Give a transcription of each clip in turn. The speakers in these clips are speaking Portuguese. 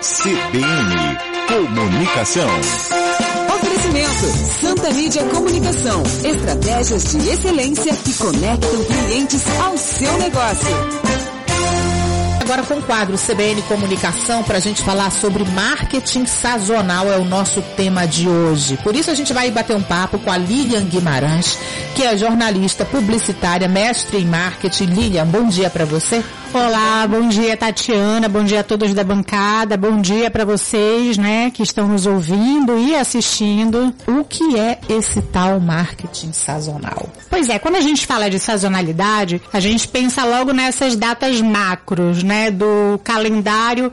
CBN Comunicação. Oferecimento Santa Mídia Comunicação. Estratégias de excelência que conectam clientes ao seu negócio. Agora com o quadro CBN Comunicação, para a gente falar sobre marketing sazonal, é o nosso tema de hoje. Por isso a gente vai bater um papo com a Lilian Guimarães, que é jornalista publicitária, mestre em marketing. Lilian, bom dia para você. Olá, bom dia Tatiana, bom dia a todos da bancada, bom dia para vocês, né, que estão nos ouvindo e assistindo. O que é esse tal marketing sazonal? Pois é, quando a gente fala de sazonalidade, a gente pensa logo nessas datas macros, né, do calendário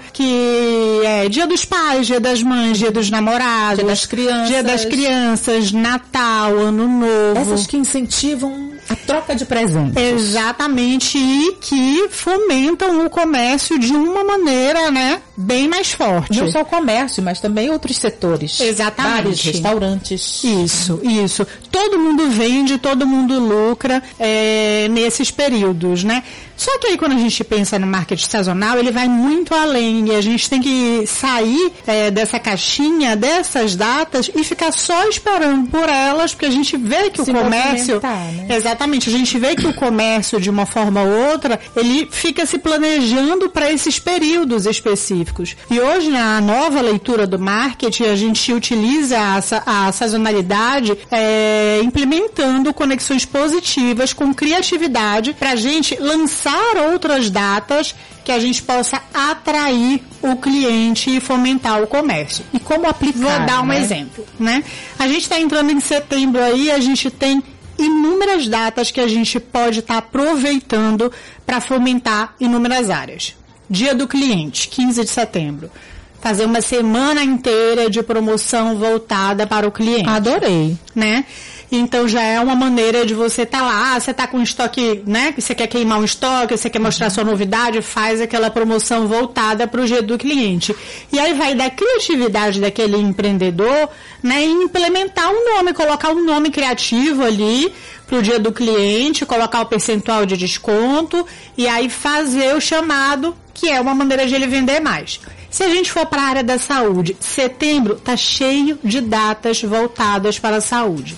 que é Dia dos Pais, Dia das Mães, Dia dos Namorados, Dia das Crianças, Natal, Ano Novo. Essas que incentivam a troca de presentes. Exatamente, e que fomentam o comércio de uma maneira, né, bem mais forte. Não só o comércio, mas também outros setores. Exatamente. Bares, restaurantes. Isso. Todo mundo vende, todo mundo lucra nesses períodos, né? Só que aí quando a gente pensa no marketing sazonal, ele vai muito além e a gente tem que sair dessa caixinha, dessas datas e ficar só esperando por elas, porque a gente vê que o comércio... Né? Exatamente, a gente vê que o comércio, de uma forma ou outra, ele fica se planejando para esses períodos específicos. E hoje, na nova leitura do marketing, a gente utiliza a sazonalidade implementando conexões positivas com criatividade para a gente lançar outras datas que a gente possa atrair o cliente e fomentar o comércio. E como aplicar? Vou dar um exemplo, né? A gente está entrando em setembro aí, a gente tem inúmeras datas que a gente pode estar aproveitando para fomentar inúmeras áreas. Dia do cliente, 15 de setembro. Fazer uma semana inteira de promoção voltada para o cliente. Adorei. Né? Então já é uma maneira de você estar lá, você está com estoque, né? Você quer queimar um estoque, você quer mostrar sua novidade, faz aquela promoção voltada para o dia do cliente. E aí vai da criatividade daquele empreendedor, né? E implementar um nome, colocar um nome criativo ali para o dia do cliente, colocar o percentual de desconto e aí fazer o chamado, que é uma maneira de ele vender mais. Se a gente for para a área da saúde, setembro está cheio de datas voltadas para a saúde.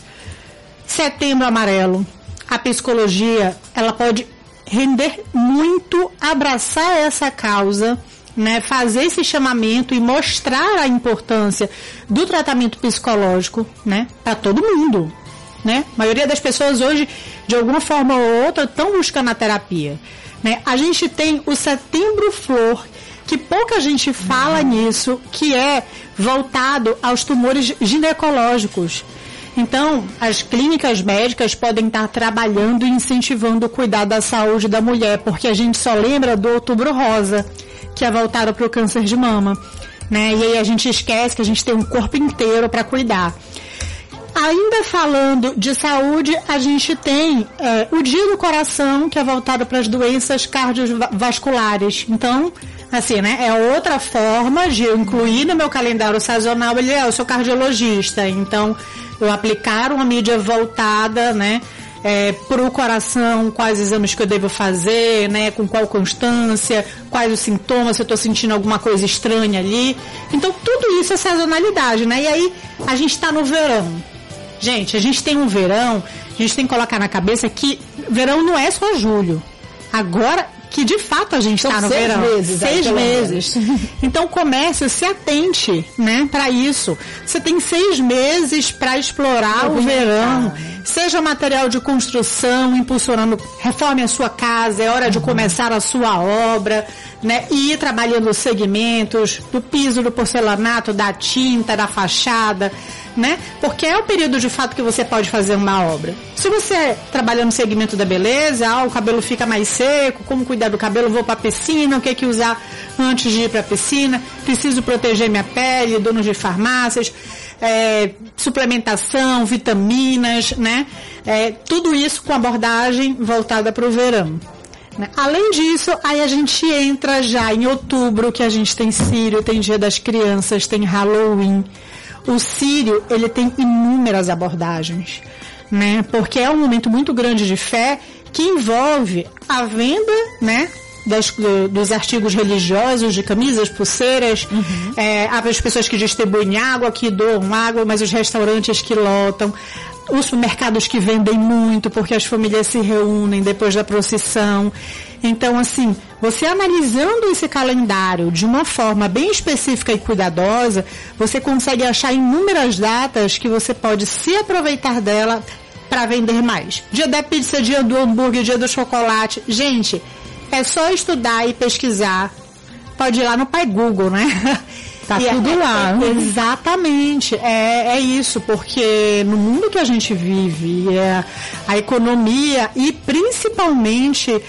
Setembro amarelo, a psicologia, ela pode render muito, abraçar essa causa, né, fazer esse chamamento e mostrar a importância do tratamento psicológico, né, para todo mundo, né? A maioria das pessoas hoje, de alguma forma ou outra, estão buscando a terapia, né? A gente tem o Setembro Flor, que pouca gente fala nisso, que é voltado aos tumores ginecológicos. Então, as clínicas médicas podem estar trabalhando e incentivando o cuidado da saúde da mulher, porque a gente só lembra do Outubro Rosa, que é voltado para o câncer de mama, né? E aí a gente esquece que a gente tem um corpo inteiro para cuidar. Ainda falando de saúde, a gente tem o Dia do Coração, que é voltado para as doenças cardiovasculares. Então, assim, né, é outra forma de eu incluir no meu calendário sazonal, eu sou cardiologista, então eu aplicar uma mídia voltada, né, para o coração, quais exames que eu devo fazer, né, com qual constância, quais os sintomas, se eu estou sentindo alguma coisa estranha ali. Então, tudo isso é sazonalidade, né? E aí, a gente está no verão. Gente, a gente tem um verão, a gente tem que colocar na cabeça que verão não é só julho. Agora que de fato a gente está no verão. 6 meses. Então o comércio se atente, né, para isso. Você tem 6 meses para explorar o verão. Seja material de construção, impulsionando, reforme a sua casa, é hora de começar a sua obra, né, e ir trabalhando os segmentos do piso, do porcelanato, da tinta, da fachada, né? Porque é o período de fato que você pode fazer uma obra. Se você trabalha no segmento da beleza, o cabelo fica mais seco, como cuidar do cabelo, vou para a piscina, o que usar antes de ir para a piscina, preciso proteger minha pele, donos de farmácias, suplementação, vitaminas, né? Tudo isso com abordagem voltada para o verão. Além disso, aí a gente entra já em outubro, que a gente tem Círio, tem Dia das Crianças, tem Halloween. O Círio, ele tem inúmeras abordagens, né? Porque é um momento muito grande de fé que envolve a venda, né, dos artigos religiosos, de camisas, pulseiras, as pessoas que distribuem água, que doam água, mas os restaurantes que lotam, os supermercados que vendem muito, porque as famílias se reúnem depois da procissão. Então, assim, você analisando esse calendário de uma forma bem específica e cuidadosa, você consegue achar inúmeras datas que você pode se aproveitar dela para vender mais. Dia da pizza, dia do hambúrguer, dia do chocolate. Gente, é só estudar e pesquisar. Pode ir lá no Pai Google, né? Tá tudo lá. Exatamente. É isso, porque no mundo que a gente vive, a economia e principalmente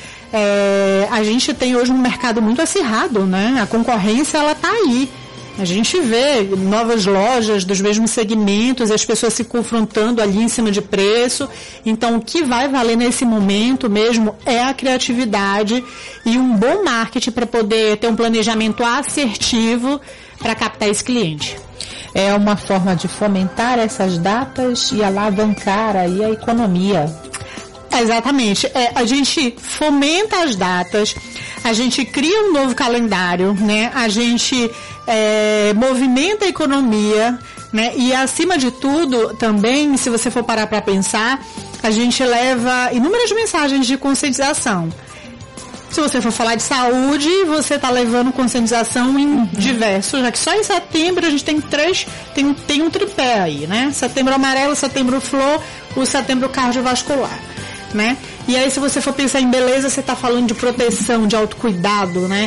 a gente tem hoje um mercado muito acirrado, né? A concorrência, ela tá aí. A gente vê novas lojas dos mesmos segmentos, as pessoas se confrontando ali em cima de preço. Então, o que vai valer nesse momento mesmo é a criatividade e um bom marketing para poder ter um planejamento assertivo para captar esse cliente. É uma forma de fomentar essas datas e alavancar aí a economia. Exatamente. A gente fomenta as datas, a gente cria um novo calendário, né? A gente movimenta a economia, né? E acima de tudo, também, se você for parar para pensar, a gente leva inúmeras mensagens de conscientização. Se você for falar de saúde, você está levando conscientização em diversos, já que só em setembro a gente tem um tripé aí, né? Setembro amarelo, setembro flor, o setembro cardiovascular, né? E aí, se você for pensar em beleza, você está falando de proteção, de autocuidado, né?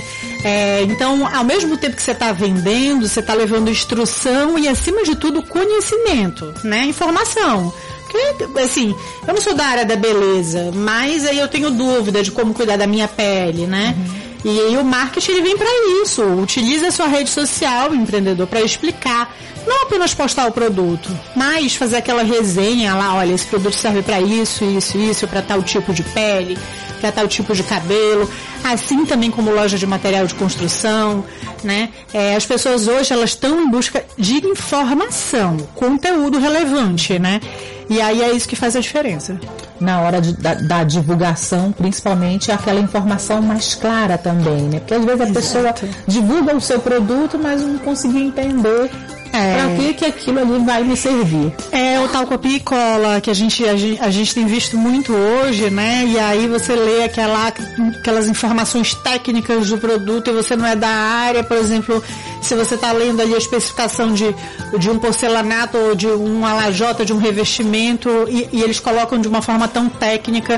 Então, ao mesmo tempo que você está vendendo, você está levando instrução e, acima de tudo, conhecimento, né? Informação. Porque, assim, eu não sou da área da beleza, mas aí eu tenho dúvida de como cuidar da minha pele, né? E aí o marketing, ele vem para isso. Utiliza a sua rede social, o empreendedor, para explicar. Não apenas postar o produto, mas fazer aquela resenha lá, olha, esse produto serve para isso, para tal tipo de pele, para tal tipo de cabelo. Assim também como loja de material de construção, né? As pessoas hoje, elas estão em busca de informação, conteúdo relevante, né? E aí é isso que faz a diferença. Na hora da divulgação, principalmente, aquela informação mais clara também, né? Porque às vezes a pessoa divulga o seu produto, mas não conseguiu entender para que aquilo ali vai me servir. É o tal copia e cola que a gente tem visto muito hoje, né? E aí você lê aquelas informações técnicas do produto e você não é da área, por exemplo, se você está lendo ali a especificação de um porcelanato ou de uma lajota, de um revestimento, e eles colocam de uma forma tão técnica,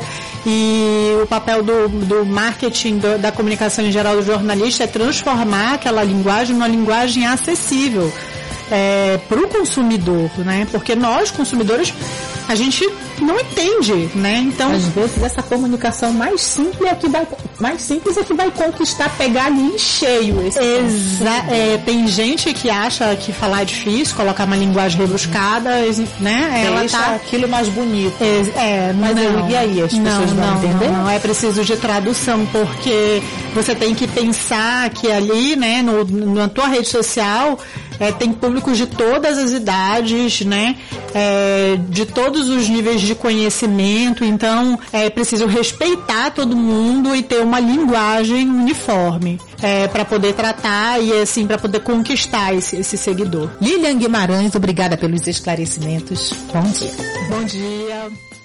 e o papel do marketing, da comunicação em geral, do jornalista, é transformar aquela linguagem numa linguagem acessível para o consumidor, né? Porque nós, consumidores, a gente não entende, né? Então, às vezes essa comunicação mais simples é que vai conquistar, pegar ali em cheio. Tem gente que acha que falar é difícil, colocar uma linguagem rebuscada, né? Ela deixa aquilo mais bonito. Mas não, e aí as pessoas vão entender? Não, é preciso de tradução, porque você tem que pensar que ali, né, na tua rede social, tem públicos de todas as idades, né? De todos os níveis de conhecimento, então é preciso respeitar todo mundo e ter uma linguagem uniforme para poder tratar e assim para poder conquistar esse seguidor. Lilian Guimarães, obrigada pelos esclarecimentos. Bom dia. Bom dia.